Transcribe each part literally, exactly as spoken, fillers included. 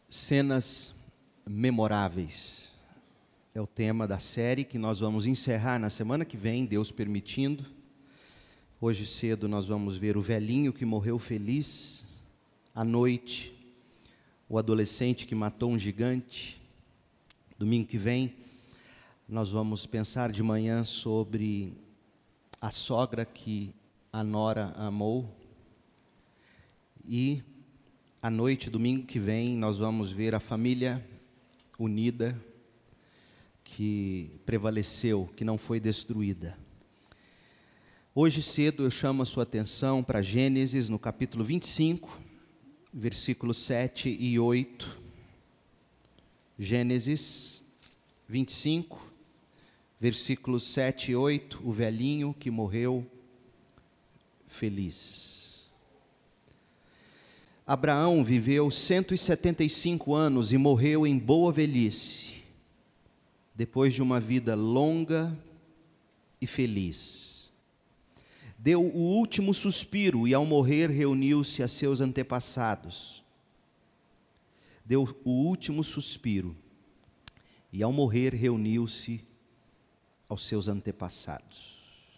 Cenas memoráveis é o tema da série que nós vamos encerrar na semana que vem, Deus permitindo. Hoje cedo nós vamos ver o velhinho que morreu feliz, à noite, o adolescente que matou um gigante. Domingo que vem nós vamos pensar de manhã sobre a sogra que a nora amou. E à noite, domingo que vem, nós vamos ver a família unida que prevaleceu, que não foi destruída. Hoje cedo eu chamo a sua atenção para Gênesis, no capítulo vinte e cinco, versículos sete e oito. Gênesis vinte e cinco, versículos sete e oito, o velhinho que morreu feliz. Abraão viveu cento e setenta e cinco anos e morreu em boa velhice, depois de uma vida longa e feliz. Deu o último suspiro e ao morrer reuniu-se a seus antepassados. Deu o último suspiro e ao morrer reuniu-se aos seus antepassados.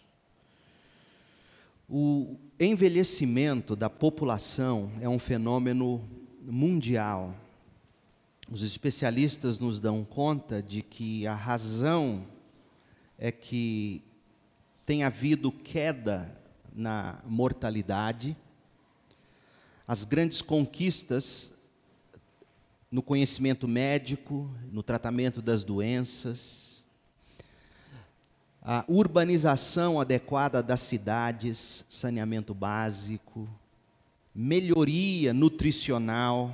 O envelhecimento da população é um fenômeno mundial. Os especialistas nos dão conta de que a razão é que tem havido queda na mortalidade, as grandes conquistas no conhecimento médico, no tratamento das doenças, a urbanização adequada das cidades, saneamento básico, melhoria nutricional,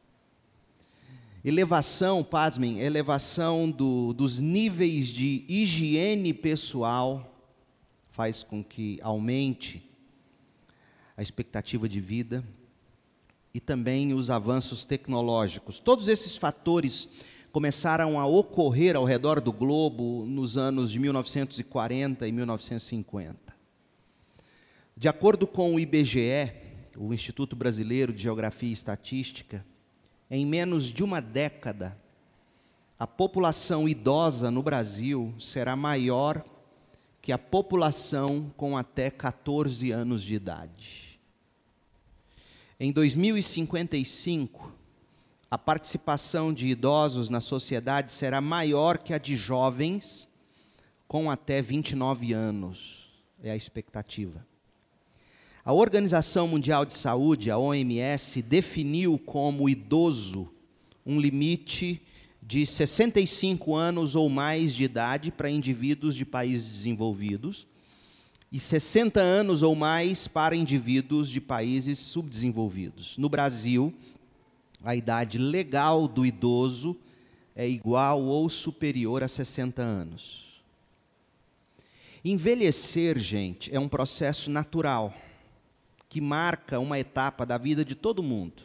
elevação, pasmem, elevação do, dos níveis de higiene pessoal, faz com que aumente a expectativa de vida, e também os avanços tecnológicos. Todos esses fatores começaram a ocorrer ao redor do globo nos anos de mil novecentos e quarenta e mil novecentos e cinquenta. De acordo com o I B G E, o Instituto Brasileiro de Geografia e Estatística, em menos de uma década, a população idosa no Brasil será maior que a população com até quatorze anos de idade. Em dois mil e cinquenta e cinco, a participação de idosos na sociedade será maior que a de jovens com até vinte e nove anos, é a expectativa. A Organização Mundial de Saúde, a O M S, definiu como idoso um limite de sessenta e cinco anos ou mais de idade para indivíduos de países desenvolvidos e sessenta anos ou mais para indivíduos de países subdesenvolvidos. No Brasil, a idade legal do idoso é igual ou superior a sessenta anos. Envelhecer, gente, é um processo natural, que marca uma etapa da vida de todo mundo.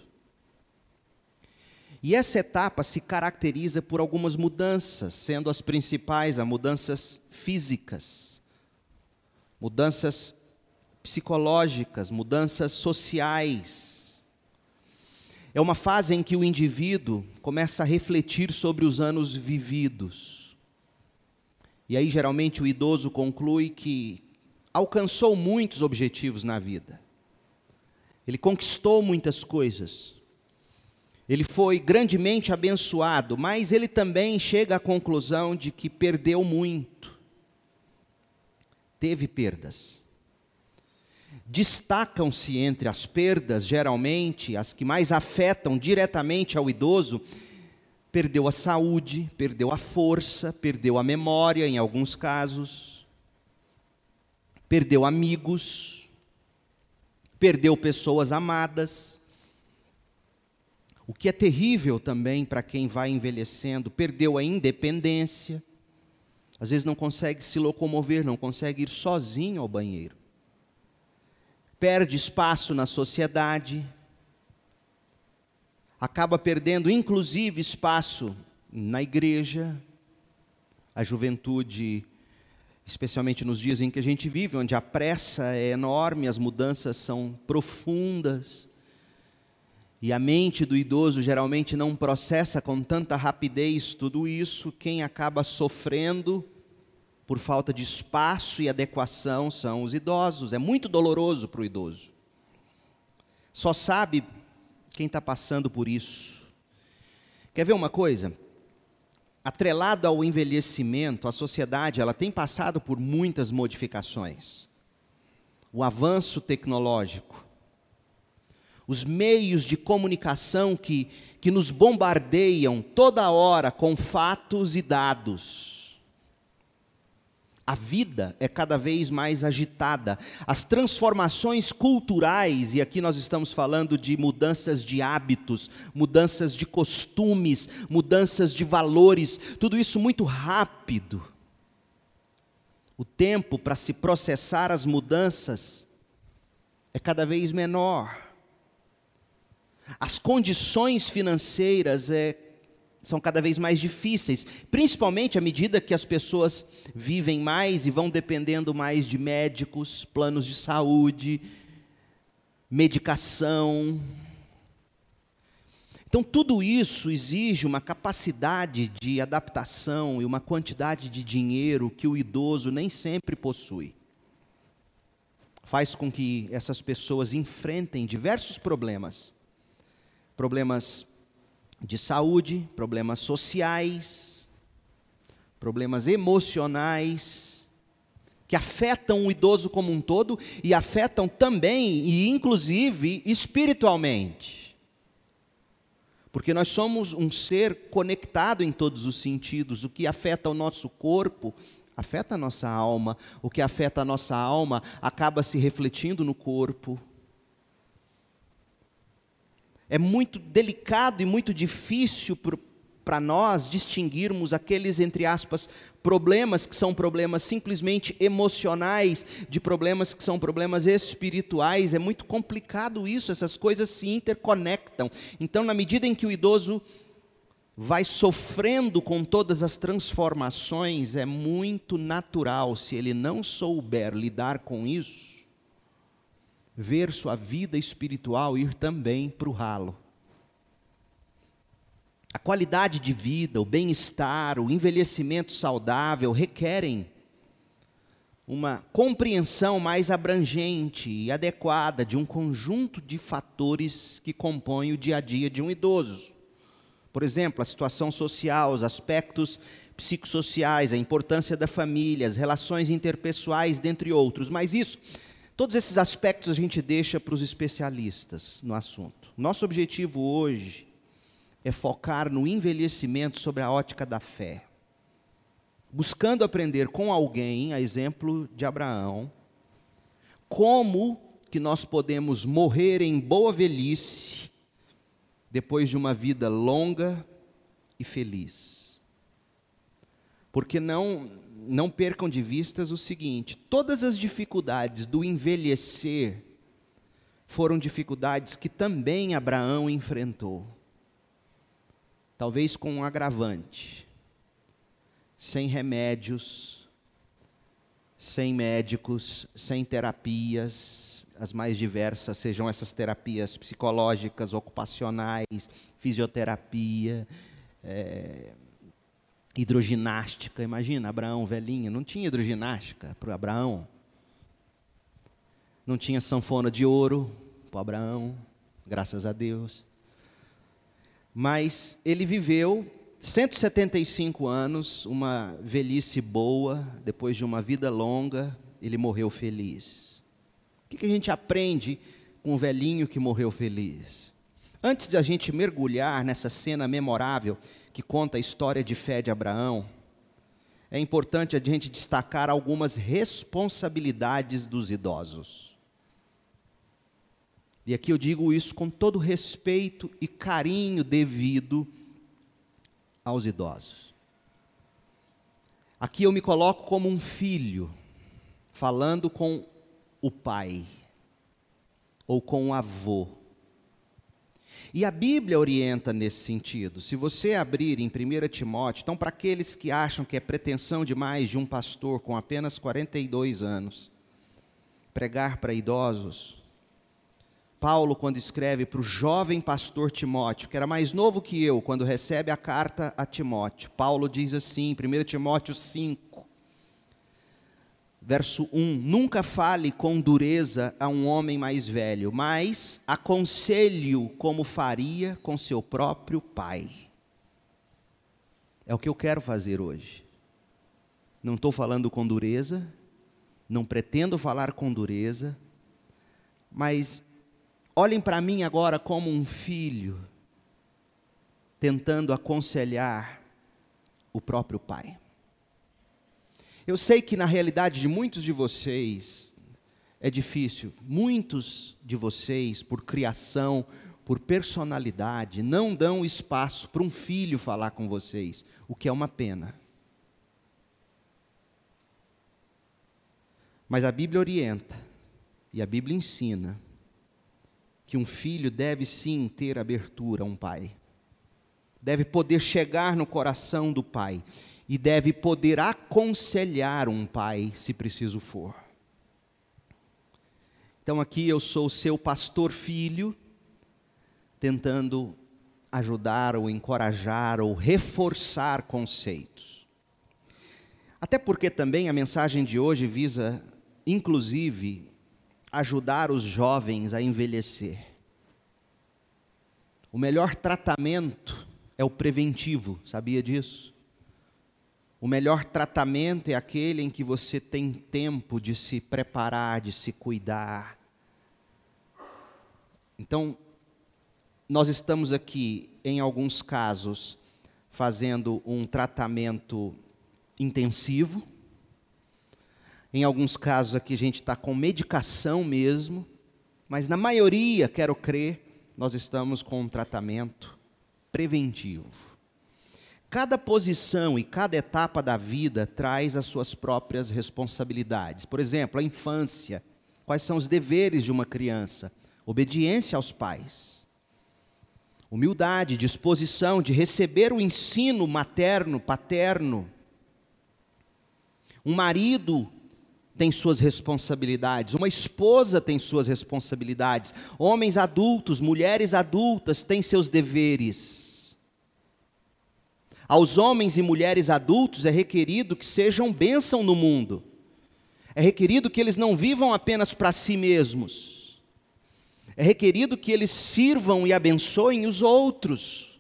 E essa etapa se caracteriza por algumas mudanças, sendo as principais as mudanças físicas, mudanças psicológicas, mudanças sociais. É uma fase em que o indivíduo começa a refletir sobre os anos vividos. E aí, geralmente, o idoso conclui que alcançou muitos objetivos na vida. Ele conquistou muitas coisas. Ele foi grandemente abençoado, mas ele também chega à conclusão de que perdeu muito. Teve perdas. Destacam-se entre as perdas, geralmente, as que mais afetam diretamente ao idoso: perdeu a saúde, perdeu a força, perdeu a memória, em alguns casos, perdeu amigos, perdeu pessoas amadas. O que é terrível também para quem vai envelhecendo, perdeu a independência, às vezes não consegue se locomover, não consegue ir sozinho ao banheiro. Perde espaço na sociedade, acaba perdendo inclusive espaço na igreja. A juventude, especialmente nos dias em que a gente vive, onde a pressa é enorme, as mudanças são profundas, e a mente do idoso geralmente não processa com tanta rapidez tudo isso. Quem acaba sofrendo por falta de espaço e adequação são os idosos. É muito doloroso para o idoso. Só sabe quem está passando por isso. Quer ver uma coisa? Atrelado ao envelhecimento, a sociedade ela tem passado por muitas modificações. O avanço tecnológico, os meios de comunicação que, que nos bombardeiam toda hora com fatos e dados. A vida é cada vez mais agitada. As transformações culturais, e aqui nós estamos falando de mudanças de hábitos, mudanças de costumes, mudanças de valores, tudo isso muito rápido. O tempo para se processar as mudanças é cada vez menor. As condições financeiras é, são cada vez mais difíceis, principalmente à medida que as pessoas vivem mais e vão dependendo mais de médicos, planos de saúde, medicação. Então, tudo isso exige uma capacidade de adaptação e uma quantidade de dinheiro que o idoso nem sempre possui. Faz com que essas pessoas enfrentem diversos problemas. Problemas de saúde, problemas sociais, problemas emocionais, que afetam o idoso como um todo e afetam também, e inclusive, espiritualmente. Porque nós somos um ser conectado em todos os sentidos. O que afeta o nosso corpo, afeta a nossa alma. O que afeta a nossa alma, acaba se refletindo no corpo. É muito delicado e muito difícil para nós distinguirmos aqueles, entre aspas, problemas que são problemas simplesmente emocionais, de problemas que são problemas espirituais. É muito complicado isso, essas coisas se interconectam. Então, na medida em que o idoso vai sofrendo com todas as transformações, é muito natural, se ele não souber lidar com isso, ver sua vida espiritual ir também para o ralo. A qualidade de vida, o bem-estar, o envelhecimento saudável requerem uma compreensão mais abrangente e adequada de um conjunto de fatores que compõem o dia a dia de um idoso. Por exemplo, a situação social, os aspectos psicossociais, a importância da família, as relações interpessoais, dentre outros. Mas isso, todos esses aspectos a gente deixa para os especialistas no assunto. Nosso objetivo hoje é focar no envelhecimento sobre a ótica da fé, buscando aprender com alguém, a exemplo de Abraão, como que nós podemos morrer em boa velhice, depois de uma vida longa e feliz. Porque não, não percam de vistas o seguinte: todas as dificuldades do envelhecer foram dificuldades que também Abraão enfrentou. Talvez com um agravante, sem remédios, sem médicos, sem terapias, as mais diversas, sejam essas terapias psicológicas, ocupacionais, fisioterapia, é, hidroginástica. Imagina, Abraão velhinho, não tinha hidroginástica para Abraão, não tinha sanfona de ouro para Abraão, graças a Deus. Mas ele viveu cento e setenta e cinco anos, uma velhice boa, depois de uma vida longa, ele morreu feliz. O que a gente aprende com o velhinho que morreu feliz? Antes de a gente mergulhar nessa cena memorável que conta a história de fé de Abraão, é importante a gente destacar algumas responsabilidades dos idosos. E aqui eu digo isso com todo respeito e carinho devido aos idosos. Aqui eu me coloco como um filho, falando com o pai, ou com o avô. E a Bíblia orienta nesse sentido. Se você abrir em primeira Timóteo, então para aqueles que acham que é pretensão demais de um pastor com apenas quarenta e dois anos, pregar para idosos, Paulo, quando escreve para o jovem pastor Timóteo, que era mais novo que eu, quando recebe a carta a Timóteo, Paulo diz assim, primeiro Timóteo cinco, verso um: nunca fale com dureza a um homem mais velho, mas aconselhe-o como faria com seu próprio pai. É o que eu quero fazer hoje. Não estou falando com dureza, não pretendo falar com dureza, mas olhem para mim agora como um filho, tentando aconselhar o próprio pai. Eu sei que na realidade de muitos de vocês é difícil. Muitos de vocês, por criação, por personalidade, não dão espaço para um filho falar com vocês, o que é uma pena. Mas a Bíblia orienta, e a Bíblia ensina, que um filho deve sim ter abertura a um pai. Deve poder chegar no coração do pai. E deve poder aconselhar um pai, se preciso for. Então aqui eu sou o seu pastor filho, tentando ajudar ou encorajar ou reforçar conceitos. Até porque também a mensagem de hoje visa, inclusive, ajudar os jovens a envelhecer. O melhor tratamento é o preventivo, sabia disso? O melhor tratamento é aquele em que você tem tempo de se preparar, de se cuidar. Então, nós estamos aqui, em alguns casos, fazendo um tratamento intensivo. Em alguns casos aqui a gente está com medicação mesmo, mas na maioria, quero crer, nós estamos com um tratamento preventivo. Cada posição e cada etapa da vida traz as suas próprias responsabilidades. Por exemplo, a infância. Quais são os deveres de uma criança? Obediência aos pais. Humildade, disposição de receber o ensino materno, paterno. Um marido tem suas responsabilidades, uma esposa tem suas responsabilidades, homens adultos, mulheres adultas têm seus deveres. Aos homens e mulheres adultos é requerido que sejam bênção no mundo. É requerido que eles não vivam apenas para si mesmos. É requerido que eles sirvam e abençoem os outros.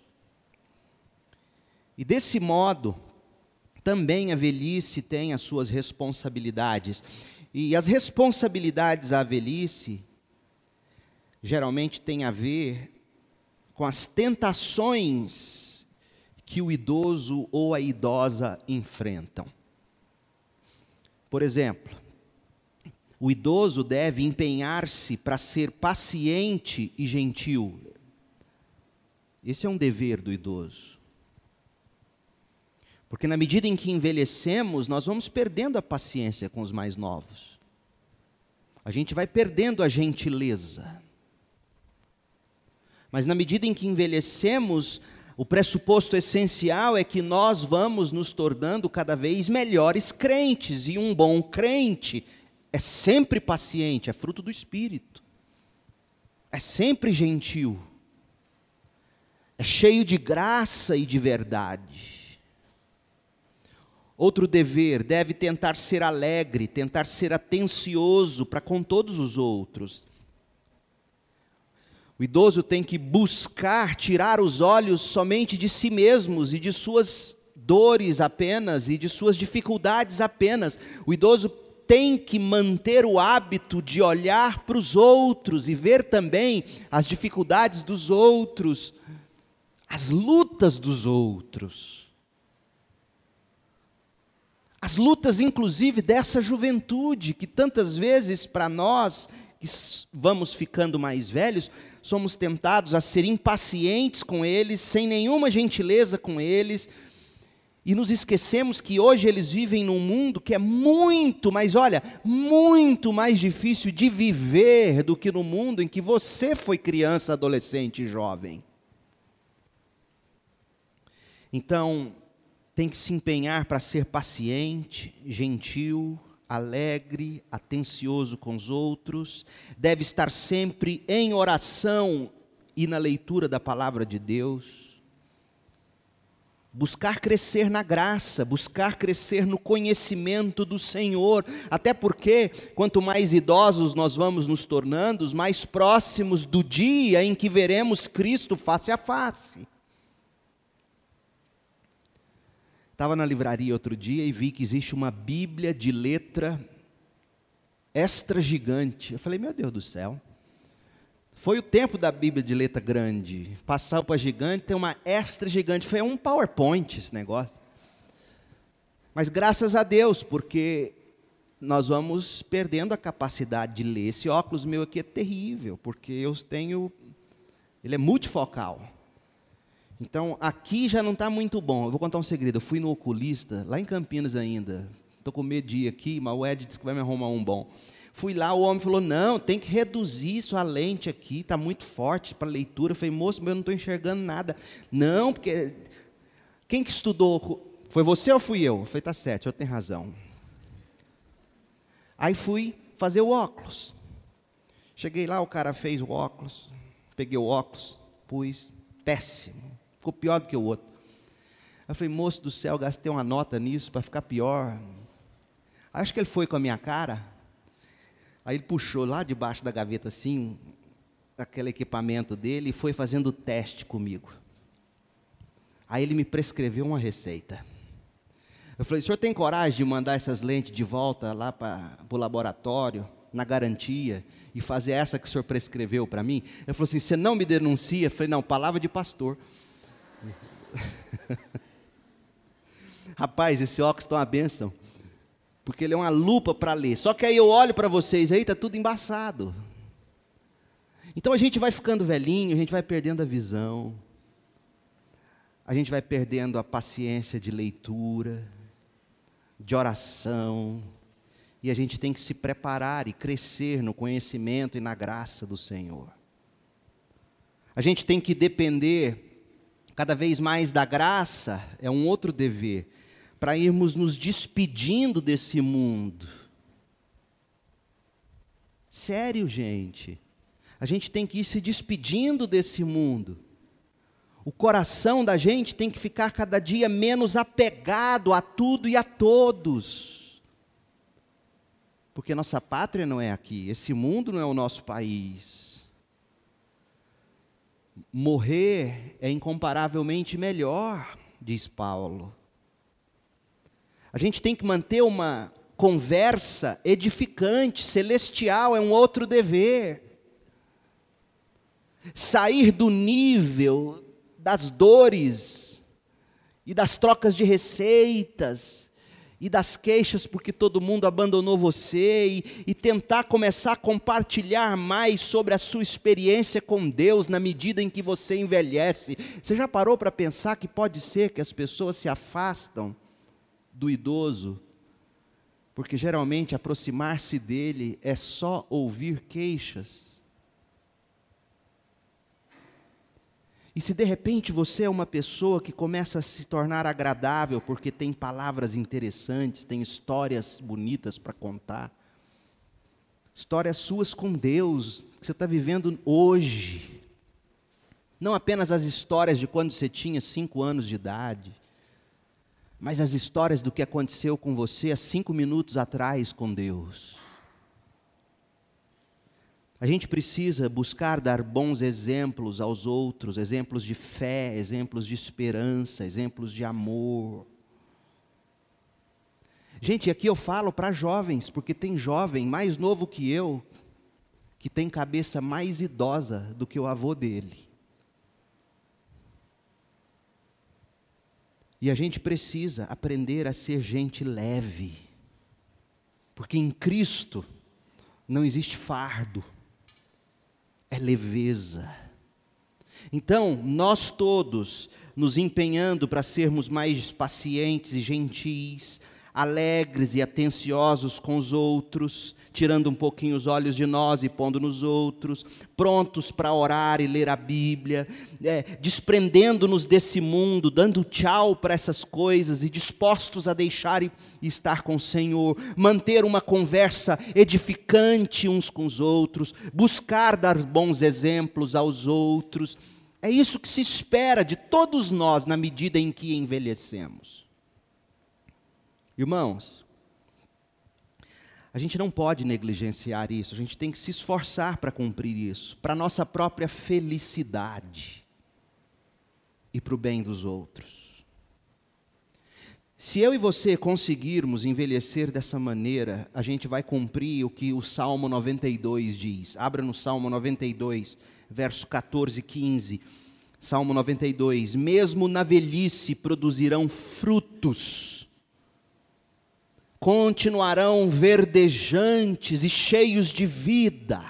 E desse modo, também a velhice tem as suas responsabilidades. E as responsabilidades à velhice, geralmente têm a ver com as tentações que o idoso ou a idosa enfrentam. Por exemplo, o idoso deve empenhar-se para ser paciente e gentil. Esse é um dever do idoso. Porque na medida em que envelhecemos, nós vamos perdendo a paciência com os mais novos. A gente vai perdendo a gentileza. Mas na medida em que envelhecemos, o pressuposto essencial é que nós vamos nos tornando cada vez melhores crentes. E um bom crente é sempre paciente, é fruto do Espírito. É sempre gentil. É cheio de graça e de verdade. Outro dever, deve tentar ser alegre, tentar ser atencioso para com todos os outros. O idoso tem que buscar tirar os olhos somente de si mesmos e de suas dores apenas e de suas dificuldades apenas. O idoso tem que manter o hábito de olhar para os outros e ver também as dificuldades dos outros, as lutas dos outros. As lutas, inclusive, dessa juventude, que tantas vezes para nós, que vamos ficando mais velhos, somos tentados a ser impacientes com eles, sem nenhuma gentileza com eles, e nos esquecemos que hoje eles vivem num mundo que é muito, mas olha, muito mais difícil de viver do que no mundo em que você foi criança, adolescente e jovem. Então, tem que se empenhar para ser paciente, gentil, alegre, atencioso com os outros, deve estar sempre em oração e na leitura da palavra de Deus. Buscar crescer na graça, buscar crescer no conhecimento do Senhor, até porque, quanto mais idosos nós vamos nos tornando, mais próximos do dia em que veremos Cristo face a face. Estava na livraria outro dia e vi que existe uma Bíblia de letra extra gigante. Eu falei, meu Deus do céu. Foi o tempo da Bíblia de letra grande. Passar para gigante, tem uma extra gigante. Foi um PowerPoint esse negócio. Mas graças a Deus, porque nós vamos perdendo a capacidade de ler. Esse óculos meu aqui é terrível, porque eu tenho... Ele é multifocal. Então, aqui já não está muito bom. Eu vou contar um segredo. Eu fui no oculista, lá em Campinas ainda. Estou com medo de ir aqui, mas o Ed disse que vai me arrumar um bom. Fui lá, o homem falou, não, tem que reduzir sua lente aqui, está muito forte para leitura. Eu falei, moço, mas eu não estou enxergando nada. Não, porque... Quem que estudou? Foi você ou fui eu? Eu falei, está certo, o senhor tem razão. Aí fui fazer o óculos. Cheguei lá, o cara fez o óculos. Peguei o óculos, pus, péssimo. Ficou pior do que o outro. Eu falei, moço do céu, gastei uma nota nisso para ficar pior. Acho que ele foi com a minha cara. Aí ele puxou lá debaixo da gaveta assim, aquele equipamento dele, e foi fazendo o teste comigo. Aí ele me prescreveu uma receita. Eu falei, o senhor tem coragem de mandar essas lentes de volta lá para o laboratório, na garantia, e fazer essa que o senhor prescreveu para mim? Ele falou assim, você não me denuncia? Eu falei, não, palavra de pastor. Rapaz, esse óculos está uma bênção. Porque ele é uma lupa para ler. Só que aí eu olho para vocês aí, está tudo embaçado. Então a gente vai ficando velhinho, a gente vai perdendo a visão. A gente vai perdendo a paciência de leitura, de oração. E a gente tem que se preparar e crescer no conhecimento e na graça do Senhor. A gente tem que depender cada vez mais da graça, é um outro dever, para irmos nos despedindo desse mundo. Sério, gente. A gente tem que ir se despedindo desse mundo. O coração da gente tem que ficar cada dia menos apegado a tudo e a todos. Porque nossa pátria não é aqui, esse mundo não é o nosso país. Morrer é incomparavelmente melhor, diz Paulo. A gente tem que manter uma conversa edificante, celestial, é um outro dever. Sair do nível das dores e das trocas de receitas e das queixas porque todo mundo abandonou você e, e tentar começar a compartilhar mais sobre a sua experiência com Deus na medida em que você envelhece. Você já parou para pensar que pode ser que as pessoas se afastam do idoso, porque geralmente aproximar-se dele é só ouvir queixas? E se de repente você é uma pessoa que começa a se tornar agradável, porque tem palavras interessantes, tem histórias bonitas para contar, histórias suas com Deus, que você está vivendo hoje, não apenas as histórias de quando você tinha cinco anos de idade, mas as histórias do que aconteceu com você há cinco minutos atrás com Deus. A gente precisa buscar dar bons exemplos aos outros, exemplos de fé, exemplos de esperança, exemplos de amor. Gente, aqui eu falo para jovens, porque tem jovem mais novo que eu, que tem cabeça mais idosa do que o avô dele. E a gente precisa aprender a ser gente leve, porque em Cristo não existe fardo, é leveza. Então, nós todos nos empenhando para sermos mais pacientes e gentis, alegres e atenciosos com os outros, tirando um pouquinho os olhos de nós e pondo nos outros, prontos para orar e ler a Bíblia, é, desprendendo-nos desse mundo, dando tchau para essas coisas e dispostos a deixar e estar com o Senhor, manter uma conversa edificante uns com os outros, buscar dar bons exemplos aos outros. É isso que se espera de todos nós na medida em que envelhecemos. Irmãos, a gente não pode negligenciar isso, a gente tem que se esforçar para cumprir isso, para a nossa própria felicidade e para o bem dos outros. Se eu e você conseguirmos envelhecer dessa maneira, a gente vai cumprir o que o Salmo noventa e dois diz. Abra no Salmo noventa e dois, verso catorze e quinze. Salmo noventa e dois, mesmo na velhice produzirão frutos, continuarão verdejantes e cheios de vida.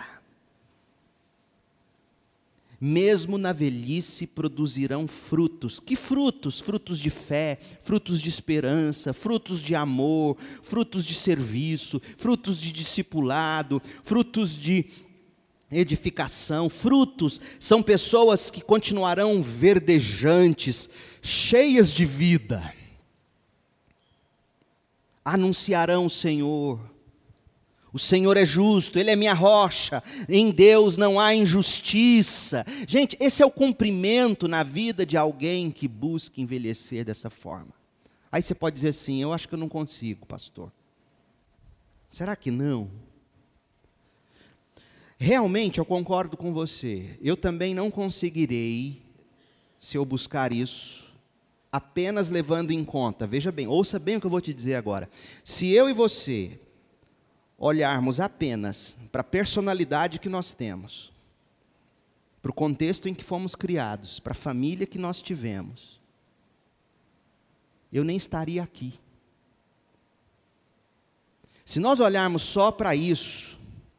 Mesmo na velhice produzirão frutos. Que frutos? Frutos de fé, frutos de esperança, frutos de amor, frutos de serviço, frutos de discipulado, frutos de edificação. Frutos são pessoas que continuarão verdejantes, cheias de vida. Anunciarão o Senhor. O Senhor é justo, Ele é minha rocha, em Deus não há injustiça. Gente, esse é o cumprimento na vida de alguém que busca envelhecer dessa forma. Aí você pode dizer assim, eu acho que eu não consigo, pastor. Será que não? Realmente eu concordo com você, eu também não conseguirei, se eu buscar isso, apenas levando em conta, veja bem, ouça bem o que eu vou te dizer agora. Se eu e você olharmos apenas para a personalidade que nós temos, para o contexto em que fomos criados, para a família que nós tivemos, eu nem estaria aqui. Se nós olharmos só para isso,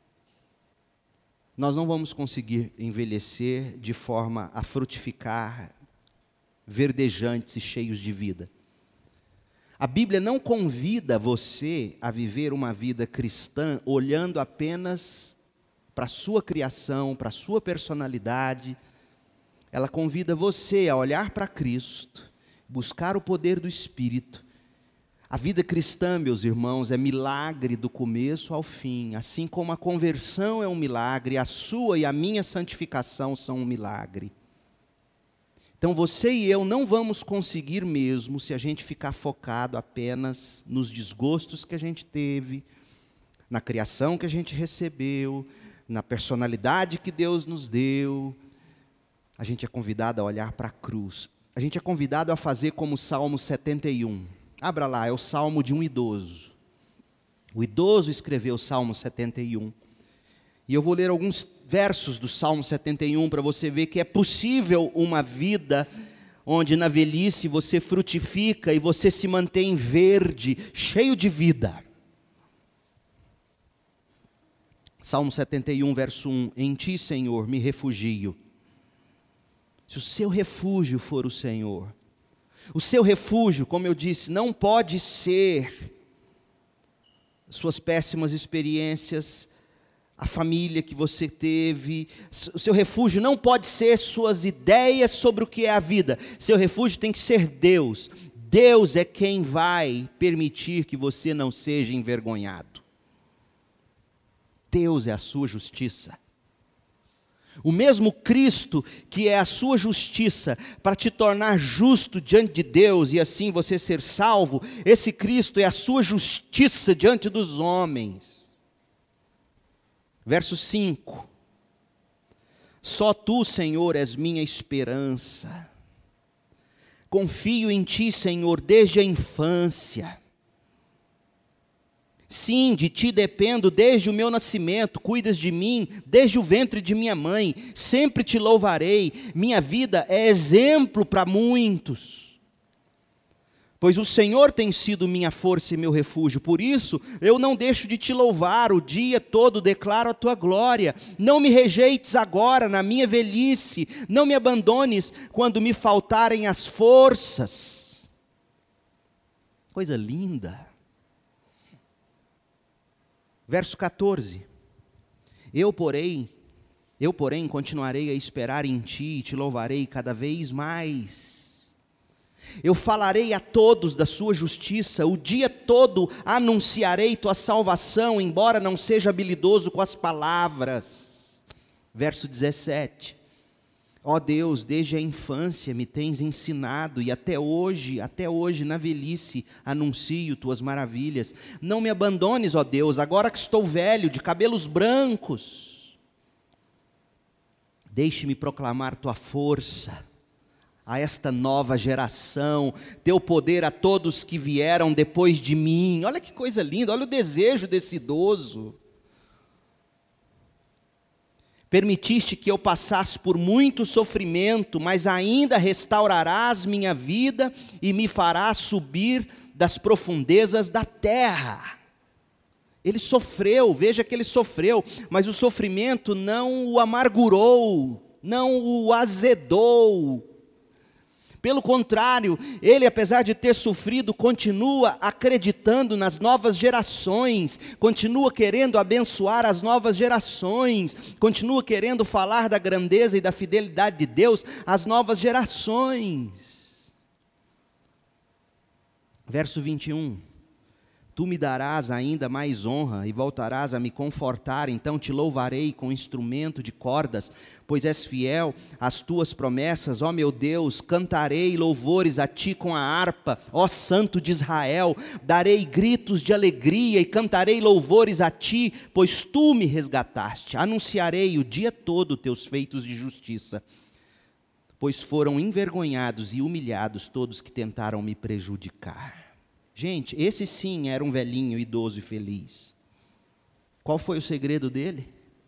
nós não vamos conseguir envelhecer de forma a frutificar, verdejantes e cheios de vida. A Bíblia não convida você a viver uma vida cristã olhando apenas para a sua criação, para a sua personalidade. Ela convida você a olhar para Cristo, buscar o poder do Espírito. A vida cristã, meus irmãos, é milagre do começo ao fim. Assim como a conversão é um milagre, a sua e a minha santificação são um milagre. Então você e eu não vamos conseguir mesmo se a gente ficar focado apenas nos desgostos que a gente teve, na criação que a gente recebeu, na personalidade que Deus nos deu. A gente é convidado a olhar para a cruz. A gente é convidado a fazer como o Salmo setenta e um. Abra lá, é o Salmo de um idoso. O idoso escreveu o Salmo setenta e um. E eu vou ler alguns versos do Salmo setenta e um para você ver que é possível uma vida onde na velhice você frutifica e você se mantém verde, cheio de vida. Salmo setenta e um, verso um. Em ti, Senhor, me refugio. Se o seu refúgio for o Senhor, o seu refúgio, como eu disse, não pode ser suas péssimas experiências, a família que você teve. O seu refúgio não pode ser suas ideias sobre o que é a vida. Seu refúgio tem que ser Deus. Deus é quem vai permitir que você não seja envergonhado. Deus é a sua justiça. O mesmo Cristo que é a sua justiça para te tornar justo diante de Deus e assim você ser salvo, esse Cristo é a sua justiça diante dos homens. Verso cinco. Só tu, Senhor, és minha esperança. Confio em ti, Senhor, desde a infância. Sim, de ti dependo desde o meu nascimento, cuidas de mim desde o ventre de minha mãe, sempre te louvarei, minha vida é exemplo para muitos. Pois o Senhor tem sido minha força e meu refúgio, por isso eu não deixo de te louvar, o dia todo declaro a tua glória. Não me rejeites agora na minha velhice, não me abandones quando me faltarem as forças. Coisa linda. Verso quatorze. Eu, porém, eu, porém, continuarei a esperar em ti e te louvarei cada vez mais. Eu falarei a todos da sua justiça, o dia todo anunciarei tua salvação, embora não seja habilidoso com as palavras. Verso dezessete. Ó Deus, desde a infância me tens ensinado, e até hoje, até hoje, na velhice, anuncio tuas maravilhas. Não me abandones, ó Deus, agora que estou velho, de cabelos brancos. Deixe-me proclamar tua força a esta nova geração, teu poder a todos que vieram depois de mim. Olha que coisa linda, olha o desejo desse idoso. Permitiste que eu passasse por muito sofrimento, mas ainda restaurarás minha vida e me farás subir das profundezas da terra. Ele sofreu, veja que ele sofreu, mas o sofrimento não o amargurou, não o azedou. Pelo contrário, ele, apesar de ter sofrido, continua acreditando nas novas gerações, continua querendo abençoar as novas gerações, continua querendo falar da grandeza e da fidelidade de Deus às novas gerações. Verso vinte e um. Tu me darás ainda mais honra e voltarás a me confortar, então te louvarei com instrumento de cordas, pois és fiel às tuas promessas, ó meu Deus, cantarei louvores a ti com a harpa, ó Santo de Israel, darei gritos de alegria e cantarei louvores a ti, pois tu me resgataste, anunciarei o dia todo teus feitos de justiça, pois foram envergonhados e humilhados todos que tentaram me prejudicar. Gente, esse sim era um velhinho, idoso e feliz. Qual foi o segredo dele?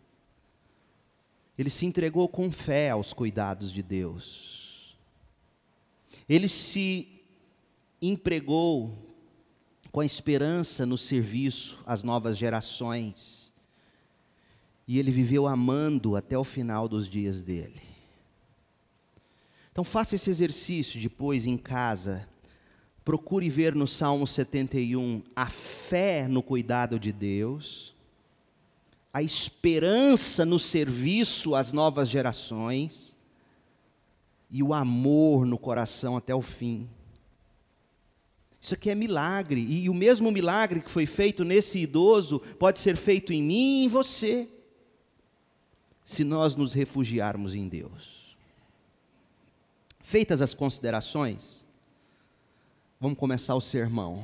Ele se entregou com fé aos cuidados de Deus. Ele se empregou com a esperança no serviço às novas gerações. E ele viveu amando até o final dos dias dele. Então faça esse exercício depois em casa. Procure ver no Salmo setenta e um a fé no cuidado de Deus, a esperança no serviço às novas gerações e o amor no coração até o fim. Isso aqui é milagre, e o mesmo milagre que foi feito nesse idoso pode ser feito em mim e em você, se nós nos refugiarmos em Deus. Feitas as considerações, vamos começar o sermão.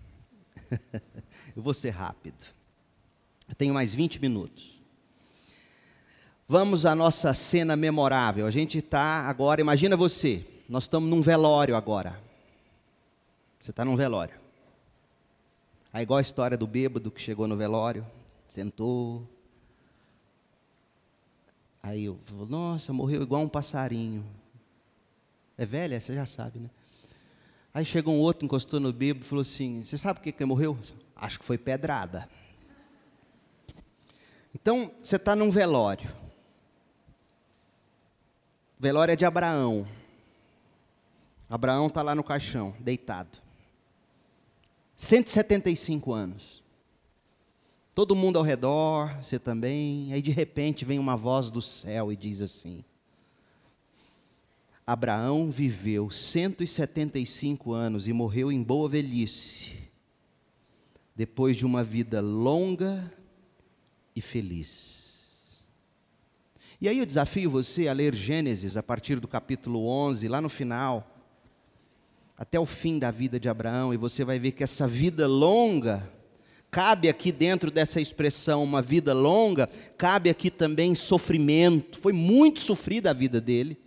Eu vou ser rápido. Eu tenho mais vinte minutos. Vamos à nossa cena memorável. A gente está agora, imagina você, nós estamos num velório agora. Você está num velório. Aí igual a história do bêbado que chegou no velório, sentou. Aí eu falo, nossa, morreu igual um passarinho. É velha? Você já sabe, né? Aí chegou um outro, encostou no bêbado e falou assim, você sabe por que que morreu? Acho que foi pedrada. Então, você está num velório. Velório é de Abraão. Abraão está lá no caixão, deitado. cento e setenta e cinco anos. Todo mundo ao redor, você também. Aí de repente vem uma voz do céu e diz assim, Abraão viveu cento e setenta e cinco anos e morreu em boa velhice, depois de uma vida longa e feliz. E aí eu desafio você a ler Gênesis, a partir do capítulo onze, lá no final, até o fim da vida de Abraão, e você vai ver que essa vida longa, cabe aqui dentro dessa expressão, uma vida longa, cabe aqui também sofrimento. Foi muito sofrida a vida dele.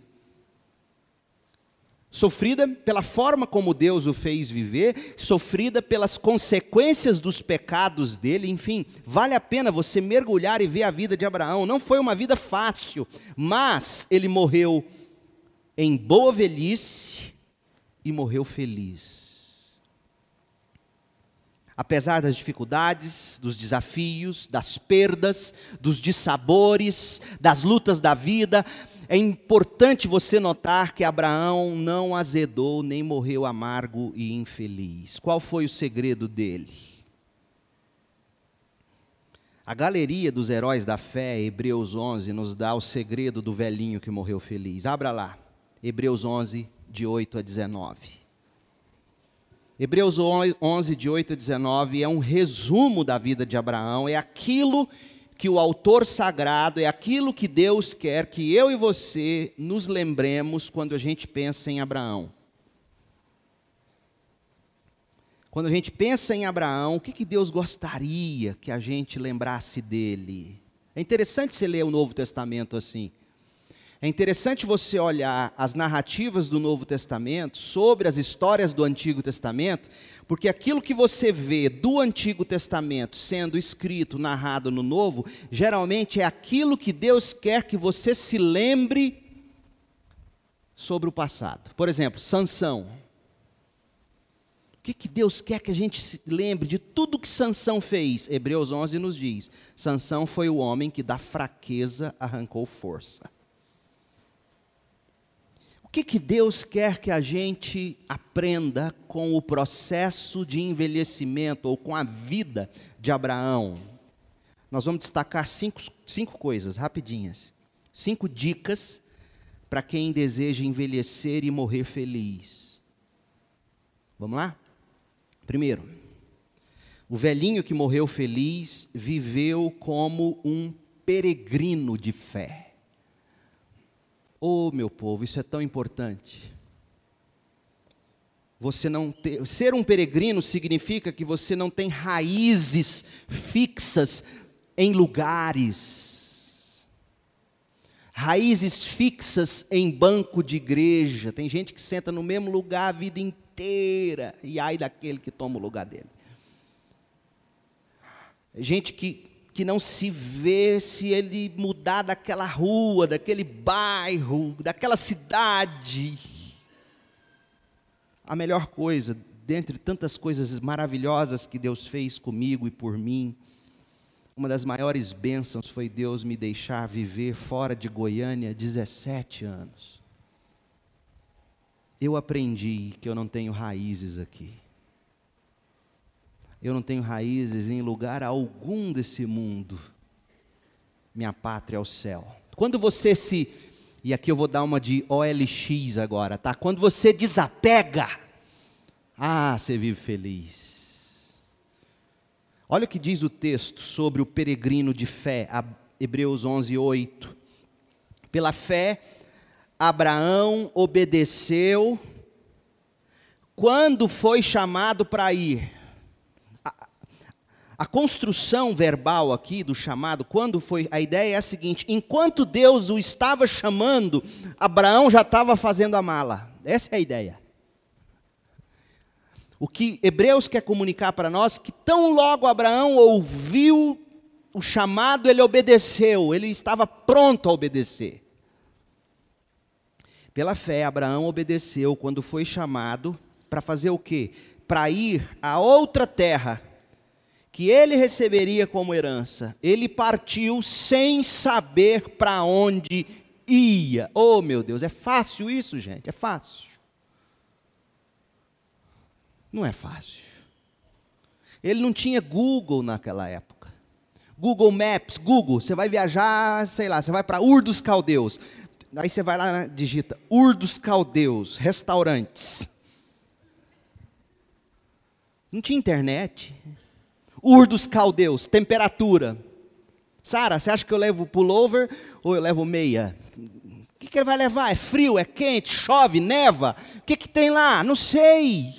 Sofrida pela forma como Deus o fez viver, sofrida pelas consequências dos pecados dele, enfim, vale a pena você mergulhar e ver a vida de Abraão. Não foi uma vida fácil, mas ele morreu em boa velhice e morreu feliz. Apesar das dificuldades, dos desafios, das perdas, dos dissabores, das lutas da vida, é importante você notar que Abraão não azedou, nem morreu amargo e infeliz. Qual foi o segredo dele? A galeria dos heróis da fé, Hebreus onze, nos dá o segredo do velhinho que morreu feliz. Abra lá, Hebreus onze, de oito a dezenove. Hebreus onze, de oito a dezenove, é um resumo da vida de Abraão, é aquilo que o autor sagrado, é aquilo que Deus quer que eu e você nos lembremos quando a gente pensa em Abraão. Quando a gente pensa em Abraão, o que, que Deus gostaria que a gente lembrasse dele? É interessante você ler o Novo Testamento assim. É interessante você olhar as narrativas do Novo Testamento sobre as histórias do Antigo Testamento, porque aquilo que você vê do Antigo Testamento sendo escrito, narrado no Novo, geralmente é aquilo que Deus quer que você se lembre sobre o passado. Por exemplo, Sansão. O que, que Deus quer que a gente se lembre de tudo que Sansão fez? Hebreus onze nos diz, Sansão foi o homem que da fraqueza arrancou força. O que, que Deus quer que a gente aprenda com o processo de envelhecimento ou com a vida de Abraão? Nós vamos destacar cinco, cinco coisas rapidinhas. Cinco dicas para quem deseja envelhecer e morrer feliz. Vamos lá? Primeiro, o velhinho que morreu feliz viveu como um peregrino de fé. Oh, meu povo, isso é tão importante. Você não ter, ser um peregrino significa que você não tem raízes fixas em lugares. Raízes fixas em banco de igreja. Tem gente que senta no mesmo lugar a vida inteira, e ai daquele que toma o lugar dele. Gente que que não se vê se ele mudar daquela rua, daquele bairro, daquela cidade. A melhor coisa, dentre tantas coisas maravilhosas que Deus fez comigo e por mim, uma das maiores bênçãos foi Deus me deixar viver fora de Goiânia dezessete anos. Eu aprendi que eu não tenho raízes aqui. Eu não tenho raízes em lugar algum desse mundo. Minha pátria é o céu. Quando você se... E aqui eu vou dar uma de O L X agora, tá? Quando você desapega, ah, você vive feliz. Olha o que diz o texto sobre o peregrino de fé, Hebreus onze, oito. Pela fé, Abraão obedeceu quando foi chamado para ir. A construção verbal aqui do chamado, quando foi, a ideia é a seguinte: enquanto Deus o estava chamando, Abraão já estava fazendo a mala. Essa é a ideia. O que Hebreus quer comunicar para nós, que tão logo Abraão ouviu o chamado, ele obedeceu, ele estava pronto a obedecer. Pela fé, Abraão obedeceu quando foi chamado para fazer o quê? Para ir a outra terra, que ele receberia como herança. Ele partiu sem saber para onde ia. Oh, meu Deus, é fácil isso, gente? É fácil? Não é fácil. Ele não tinha Google naquela época. Google Maps, Google, você vai viajar, sei lá, você vai para Ur dos Caldeus. Aí você vai lá, digita Ur dos Caldeus, restaurantes. Não tinha internet. Ur dos Caldeus, temperatura. Sara, você acha que eu levo pullover ou eu levo meia? O que, que ele vai levar? É frio, é quente, chove, neva? O que, que tem lá? Não sei.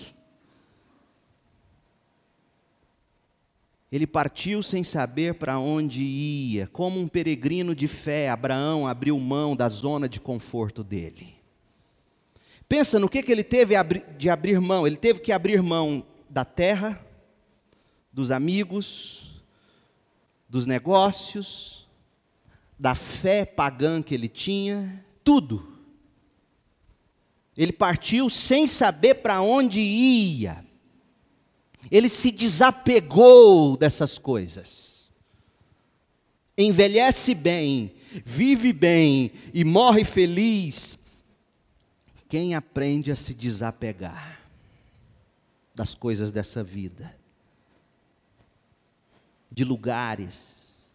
Ele partiu sem saber para onde ia. Como um peregrino de fé, Abraão abriu mão da zona de conforto dele. Pensa no que, que ele teve de abrir mão. Ele teve que abrir mão da terra, dos amigos, dos negócios, da fé pagã que ele tinha, tudo. Ele partiu sem saber para onde ia. Ele se desapegou dessas coisas. Envelhece bem, vive bem e morre feliz quem aprende a se desapegar das coisas dessa vida, de lugares,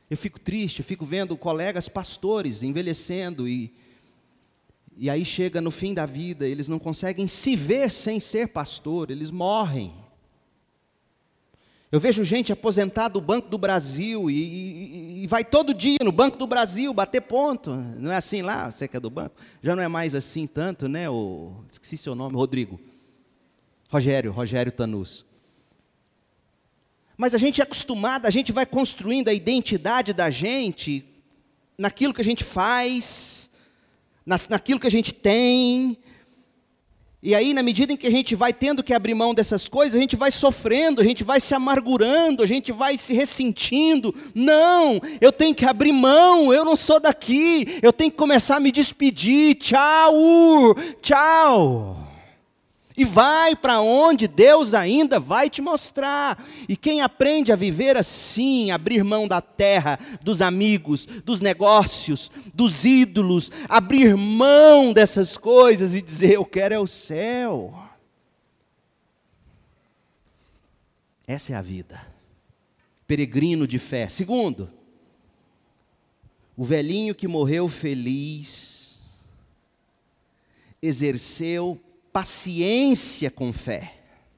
Eu fico triste, eu fico vendo colegas pastores envelhecendo e, e aí chega no fim da vida, eles não conseguem se ver sem ser pastor, eles morrem. Eu vejo gente aposentada do Banco do Brasil e, e, e vai todo dia no Banco do Brasil bater ponto. Não é assim lá? Você que é do banco? Já não é mais assim tanto, né? O, esqueci seu nome, Rodrigo. Rogério, Rogério Tanus. Mas a gente é acostumado, a gente vai construindo a identidade da gente naquilo que a gente faz, nas, naquilo que a gente tem. E aí, na medida em que a gente vai tendo que abrir mão dessas coisas, a gente vai sofrendo, a gente vai se amargurando, a gente vai se ressentindo. Não, eu tenho que abrir mão, eu não sou daqui, eu tenho que começar a me despedir. Tchau, tchau. E vai para onde Deus ainda vai te mostrar. E quem aprende a viver assim, abrir mão da terra, dos amigos, dos negócios, dos ídolos, abrir mão dessas coisas e dizer, eu quero é o céu. Essa é a vida. Peregrino de fé. Segundo, o velhinho que morreu feliz, exerceu paciência com fé.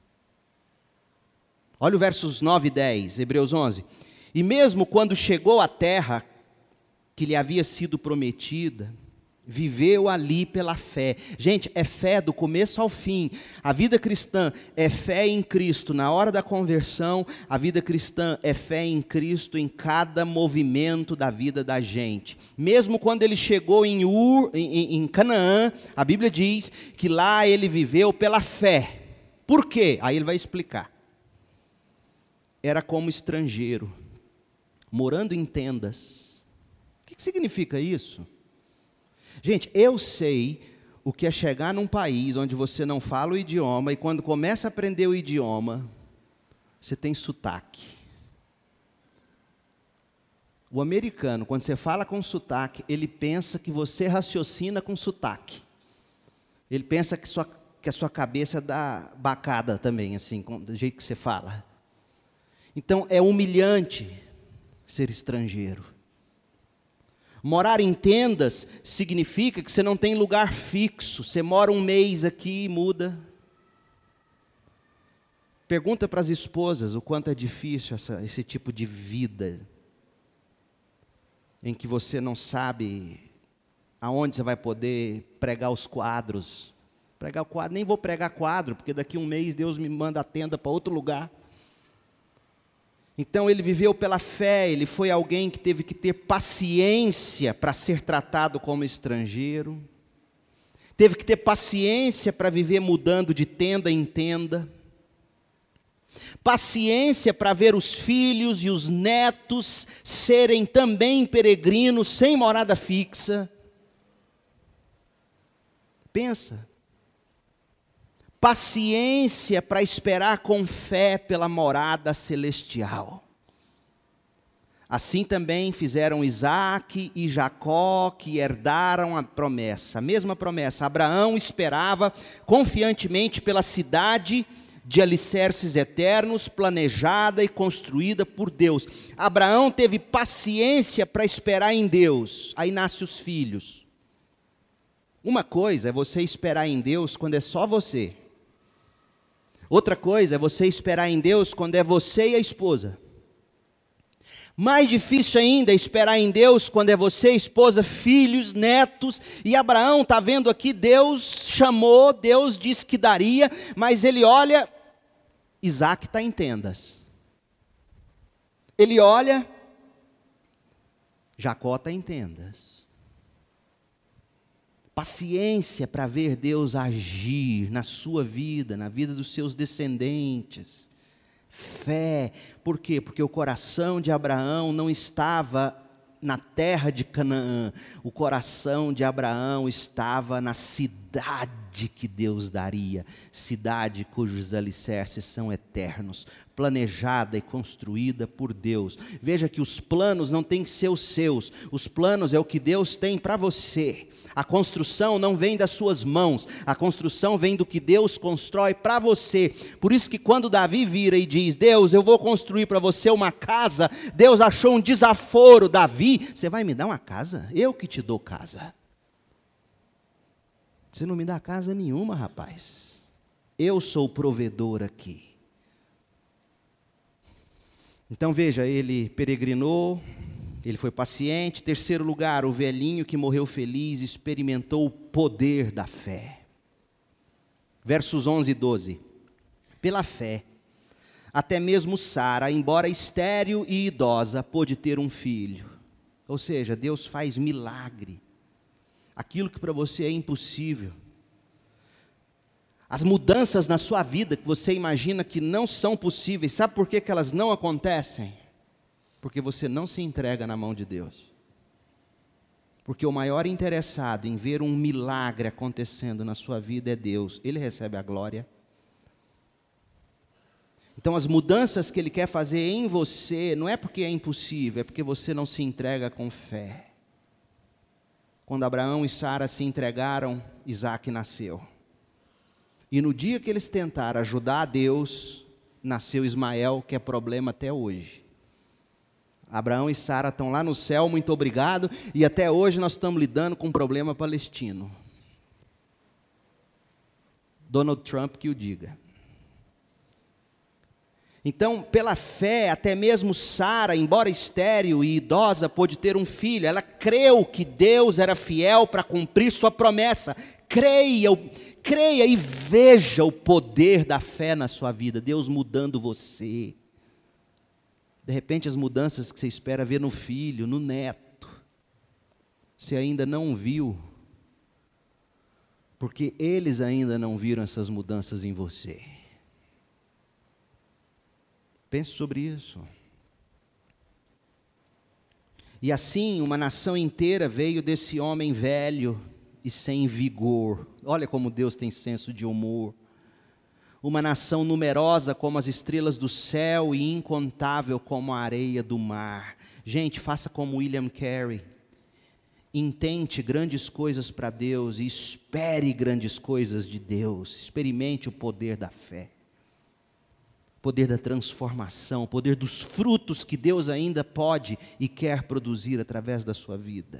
Olha o versos nove e dez, Hebreus onze. E mesmo quando chegou à terra que lhe havia sido prometida, viveu ali pela fé. Gente, é fé do começo ao fim. A vida cristã é fé em Cristo na hora da conversão. A vida cristã é fé em Cristo em cada movimento da vida da gente. Mesmo quando ele chegou em, Ur, em, em Canaã, a Bíblia diz que lá ele viveu pela fé. Por quê? Aí ele vai explicar. Era como estrangeiro, morando em tendas. O que, que significa isso? Gente, eu sei o que é chegar num país onde você não fala o idioma e quando começa a aprender o idioma, você tem sotaque. O americano, quando você fala com sotaque, ele pensa que você raciocina com sotaque. Ele pensa que, sua, que a sua cabeça dá bacada também, assim, do jeito que você fala. Então, é humilhante ser estrangeiro. Morar em tendas significa que você não tem lugar fixo. Você mora um mês aqui e muda. Pergunta para as esposas o quanto é difícil essa, esse tipo de vida, em que você não sabe aonde você vai poder pregar os quadros. Pregar o quadro, nem vou pregar quadro, porque daqui a um mês Deus me manda a tenda para outro lugar. Então ele viveu pela fé, ele foi alguém que teve que ter paciência para ser tratado como estrangeiro, teve que ter paciência para viver mudando de tenda em tenda, paciência para ver os filhos e os netos serem também peregrinos, sem morada fixa. Pensa. Paciência para esperar com fé pela morada celestial. Assim também fizeram Isaac e Jacó, que herdaram a promessa, a mesma promessa. Abraão esperava confiantemente pela cidade de alicerces eternos, planejada e construída por Deus. Abraão teve paciência para esperar em Deus, aí nascem os filhos. Uma coisa é você esperar em Deus quando é só você. Outra coisa é você esperar em Deus quando é você e a esposa. Mais difícil ainda é esperar em Deus quando é você, esposa, filhos, netos. E Abraão está vendo aqui, Deus chamou, Deus disse que daria, mas ele olha, Isaac está em tendas. Ele olha, Jacó está em tendas. Paciência para ver Deus agir na sua vida, na vida dos seus descendentes. Fé, por quê? Porque o coração de Abraão não estava na terra de Canaã, o coração de Abraão estava na cidade cidade que Deus daria, cidade cujos alicerces são eternos, planejada e construída por Deus. Veja que os planos não têm que ser os seus, os planos é o que Deus tem para você. A construção não vem das suas mãos, a construção vem do que Deus constrói para você. Por isso que quando Davi vira e diz, Deus, eu vou construir para você uma casa, Deus achou um desaforo. Davi, você vai me dar uma casa? Eu que te dou casa. Você não me dá casa nenhuma, rapaz. Eu sou o provedor aqui. Então veja, ele peregrinou, ele foi paciente. Terceiro lugar, o velhinho que morreu feliz experimentou o poder da fé. Versos onze e doze. Pela fé, até mesmo Sara, embora estéril e idosa, pôde ter um filho. Ou seja, Deus faz milagre. Aquilo que para você é impossível. As mudanças na sua vida que você imagina que não são possíveis, sabe por que que elas não acontecem? Porque você não se entrega na mão de Deus. Porque o maior interessado em ver um milagre acontecendo na sua vida é Deus. Ele recebe a glória. Então as mudanças que Ele quer fazer em você, não é porque é impossível, é porque você não se entrega com fé. Quando Abraão e Sara se entregaram, Isaac nasceu. E no dia que eles tentaram ajudar a Deus, nasceu Ismael, que é problema até hoje. Abraão e Sara estão lá no céu, muito obrigado, e até hoje nós estamos lidando com um problema palestino. Donald Trump que o diga. Então, pela fé, até mesmo Sara, embora estéril e idosa, pôde ter um filho. Ela creu que Deus era fiel para cumprir sua promessa. Creia, creia e veja o poder da fé na sua vida, Deus mudando você. De repente as mudanças que você espera ver no filho, no neto, você ainda não viu, porque eles ainda não viram essas mudanças em você. Pense sobre isso. E assim, uma nação inteira veio desse homem velho e sem vigor. Olha como Deus tem senso de humor. Uma nação numerosa como as estrelas do céu e incontável como a areia do mar. Gente, faça como William Carey. Intente grandes coisas para Deus e espere grandes coisas de Deus. Experimente o poder da fé. O poder da transformação, o poder dos frutos que Deus ainda pode e quer produzir através da sua vida.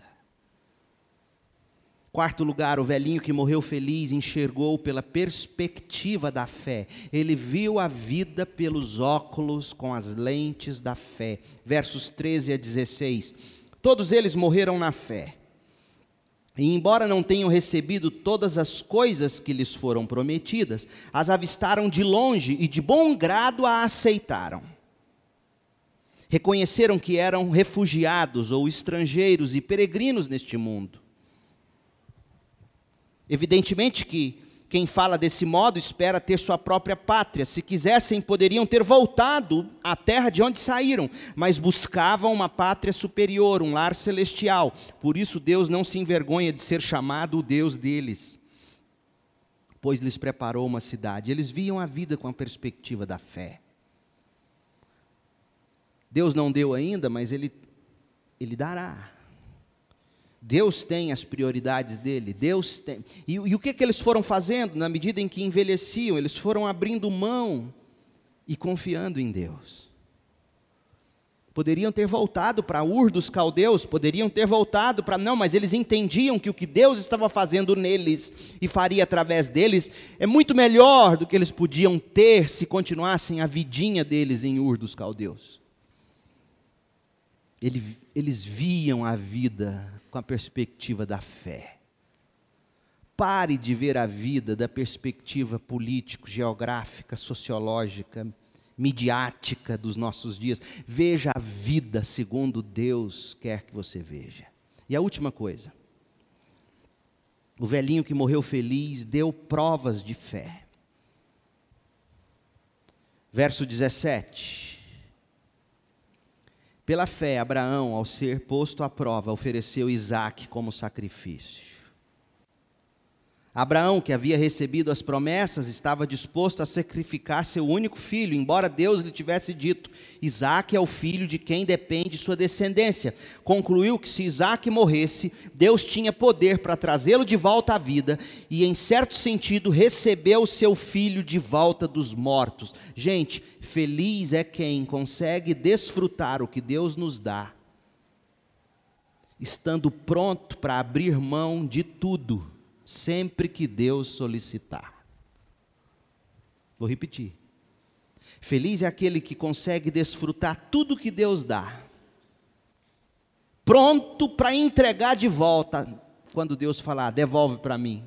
Quarto lugar, o velhinho que morreu feliz enxergou pela perspectiva da fé. Ele viu a vida pelos óculos com as lentes da fé. Versos treze a dezesseis. Todos eles morreram na fé. E embora não tenham recebido todas as coisas que lhes foram prometidas, as avistaram de longe e de bom grado a aceitaram. Reconheceram que eram refugiados ou estrangeiros e peregrinos neste mundo. Evidentemente que quem fala desse modo espera ter sua própria pátria. Se quisessem, poderiam ter voltado à terra de onde saíram, mas buscavam uma pátria superior, um lar celestial. Por isso Deus não se envergonha de ser chamado o Deus deles, pois lhes preparou uma cidade. Eles viam a vida com a perspectiva da fé. Deus não deu ainda, mas Ele, Ele dará. Deus tem as prioridades dele, Deus tem. E, e o que, que eles foram fazendo? Na medida em que envelheciam, eles foram abrindo mão e confiando em Deus. Poderiam ter voltado para Ur dos Caldeus, poderiam ter voltado para... Não, mas eles entendiam que o que Deus estava fazendo neles e faria através deles é muito melhor do que eles podiam ter se continuassem a vidinha deles em Ur dos Caldeus. Eles, eles viam a vida com a perspectiva da fé. Pare de ver a vida da perspectiva político, geográfica, sociológica, midiática dos nossos dias. Veja a vida segundo Deus quer que você veja. E a última coisa. O velhinho que morreu feliz deu provas de fé. Verso dezessete. Pela fé, Abraão, ao ser posto à prova, ofereceu Isaque como sacrifício. Abraão, que havia recebido as promessas, estava disposto a sacrificar seu único filho, embora Deus lhe tivesse dito: Isaque é o filho de quem depende sua descendência. Concluiu que se Isaque morresse, Deus tinha poder para trazê-lo de volta à vida e, em certo sentido, recebeu seu filho de volta dos mortos. Gente, feliz é quem consegue desfrutar o que Deus nos dá, estando pronto para abrir mão de tudo, sempre que Deus solicitar. Vou repetir. Feliz é aquele que consegue desfrutar tudo que Deus dá, pronto para entregar de volta, quando Deus falar: devolve para mim.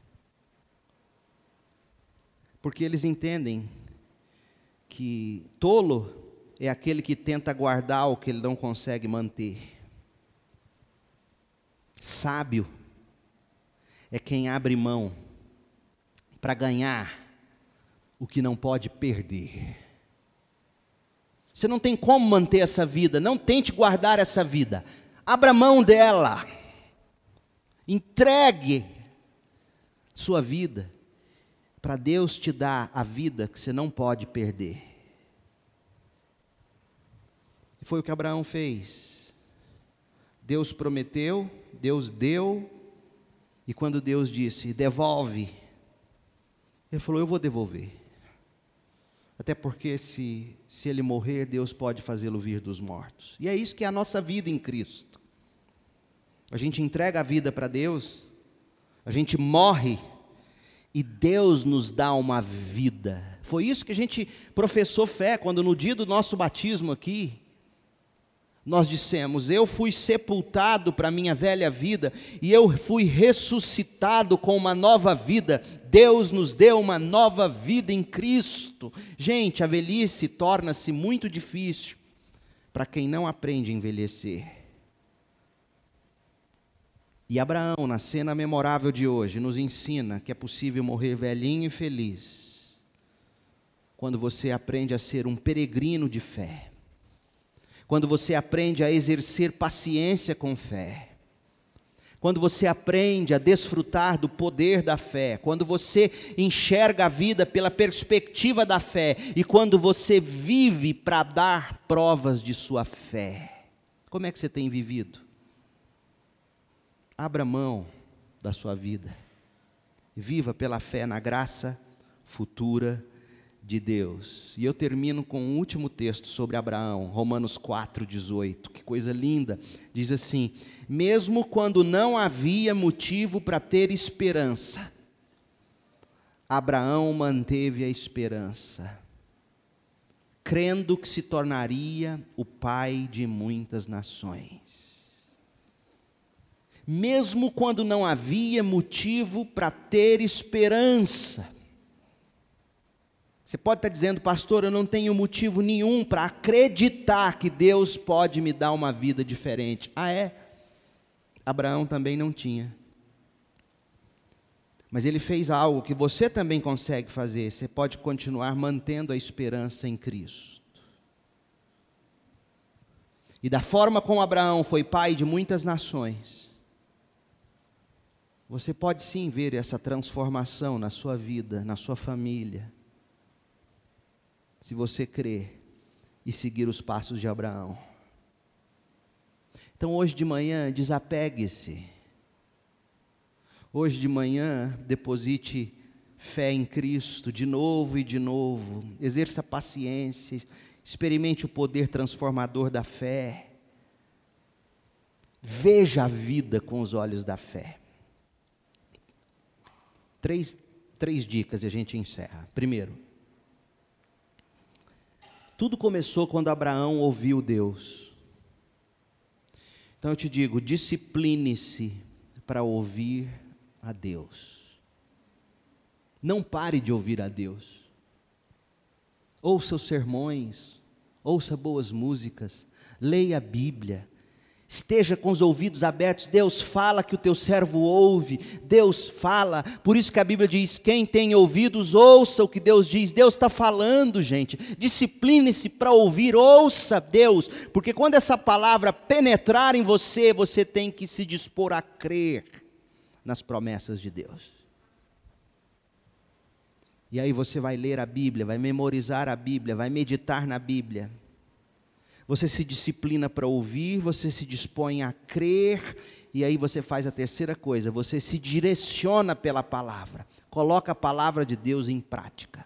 Porque eles entendem que tolo é aquele que tenta guardar o que ele não consegue manter. Sábio é quem abre mão para ganhar o que não pode perder. Você não tem como manter essa vida, não tente guardar essa vida. Abra mão dela. Entregue sua vida para Deus te dar a vida que você não pode perder. E foi o que Abraão fez. Deus prometeu, Deus deu. E quando Deus disse: devolve, ele falou: eu vou devolver. Até porque se, se ele morrer, Deus pode fazê-lo vir dos mortos. E é isso que é a nossa vida em Cristo. A gente entrega a vida para Deus, a gente morre, e Deus nos dá uma vida. Foi isso que a gente professou fé, quando no dia do nosso batismo aqui, nós dissemos: eu fui sepultado para a minha velha vida, e eu fui ressuscitado com uma nova vida. Deus nos deu uma nova vida em Cristo. Gente, a velhice torna-se muito difícil para quem não aprende a envelhecer. E Abraão, na cena memorável de hoje, nos ensina que é possível morrer velhinho e feliz, quando você aprende a ser um peregrino de fé. Quando você aprende a exercer paciência com fé, quando você aprende a desfrutar do poder da fé, quando você enxerga a vida pela perspectiva da fé, e quando você vive para dar provas de sua fé. Como é que você tem vivido? Abra mão da sua vida, viva pela fé na graça futura de Deus. E eu termino com um último texto sobre Abraão, Romanos quatro, dezoito, que coisa linda. Diz assim: mesmo quando não havia motivo para ter esperança, Abraão manteve a esperança, crendo que se tornaria o pai de muitas nações. Mesmo quando não havia motivo para ter esperança. Você pode estar dizendo: pastor, eu não tenho motivo nenhum para acreditar que Deus pode me dar uma vida diferente. Ah, é? Abraão também não tinha. Mas ele fez algo que você também consegue fazer. Você pode continuar mantendo a esperança em Cristo. E da forma como Abraão foi pai de muitas nações, você pode sim ver essa transformação na sua vida, na sua família, se você crer e seguir os passos de Abraão. Então hoje de manhã, desapegue-se. Hoje de manhã, deposite fé em Cristo de novo e de novo. Exerça paciência, experimente o poder transformador da fé. Veja a vida com os olhos da fé. Três, três dicas e a gente encerra. Primeiro, tudo começou quando Abraão ouviu Deus. Então eu te digo, discipline-se para ouvir a Deus. Não pare de ouvir a Deus. Ouça os sermões, ouça boas músicas, leia a Bíblia. Esteja com os ouvidos abertos. Deus fala que o teu servo ouve. Deus fala. Por isso que a Bíblia diz: quem tem ouvidos, ouça o que Deus diz. Deus está falando, gente. Discipline-se para ouvir. Ouça Deus. Porque quando essa palavra penetrar em você, você tem que se dispor a crer nas promessas de Deus. E aí você vai ler a Bíblia, vai memorizar a Bíblia, vai meditar na Bíblia. Você se disciplina para ouvir, você se dispõe a crer, e aí você faz a terceira coisa, você se direciona pela palavra, coloca a palavra de Deus em prática.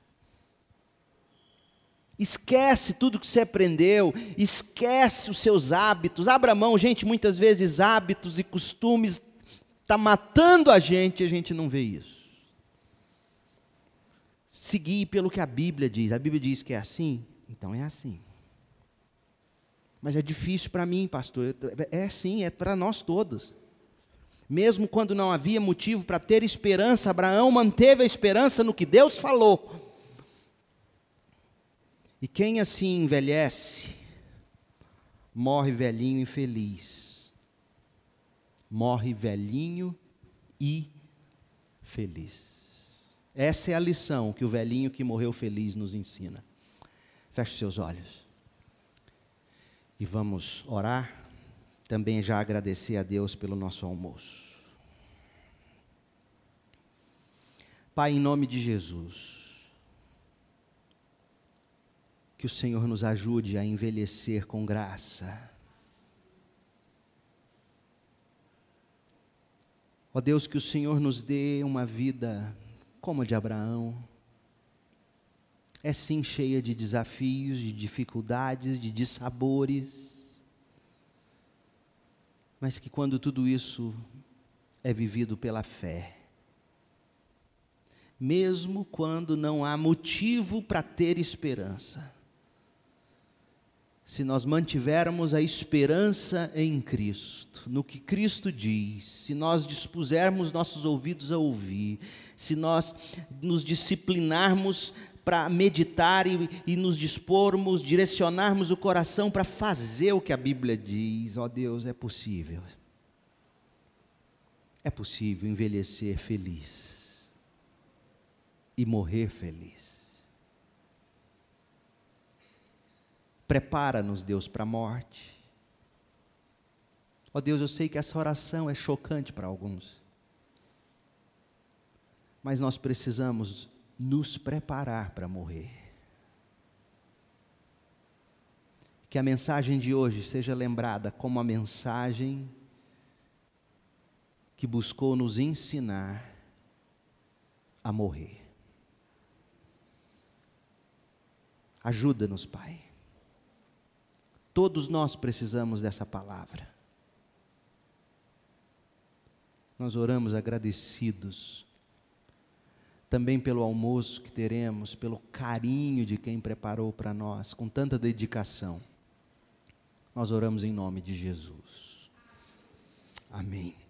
Esquece tudo que você aprendeu, esquece os seus hábitos, abra mão, gente, muitas vezes hábitos e costumes está matando a gente, a gente não vê isso. Seguir pelo que a Bíblia diz, a Bíblia diz que é assim, então é assim. Mas é difícil para mim, pastor. É assim, é para nós todos. Mesmo quando não havia motivo para ter esperança, Abraão manteve a esperança no que Deus falou. E quem assim envelhece, morre velhinho e feliz. Morre velhinho e feliz. Essa é a lição que o velhinho que morreu feliz nos ensina. Feche seus olhos. E vamos orar, também já agradecer a Deus pelo nosso almoço. Pai, em nome de Jesus, que o Senhor nos ajude a envelhecer com graça. Ó Deus, que o Senhor nos dê uma vida como a de Abraão. É sim cheia de desafios, de dificuldades, de dissabores, mas que quando tudo isso é vivido pela fé, mesmo quando não há motivo para ter esperança, se nós mantivermos a esperança em Cristo, no que Cristo diz, se nós dispusermos nossos ouvidos a ouvir, se nós nos disciplinarmos para meditar e, e nos dispormos, direcionarmos o coração para fazer o que a Bíblia diz, ó Deus, é possível. É possível envelhecer feliz e morrer feliz. Prepara-nos, Deus, para a morte. Ó Deus, eu sei que essa oração é chocante para alguns, mas nós precisamos nos preparar para morrer. Que a mensagem de hoje seja lembrada como a mensagem que buscou nos ensinar a morrer. Ajuda-nos, Pai. Todos nós precisamos dessa palavra. Nós oramos agradecidos também pelo almoço que teremos, pelo carinho de quem preparou para nós, com tanta dedicação. Nós oramos em nome de Jesus. Amém.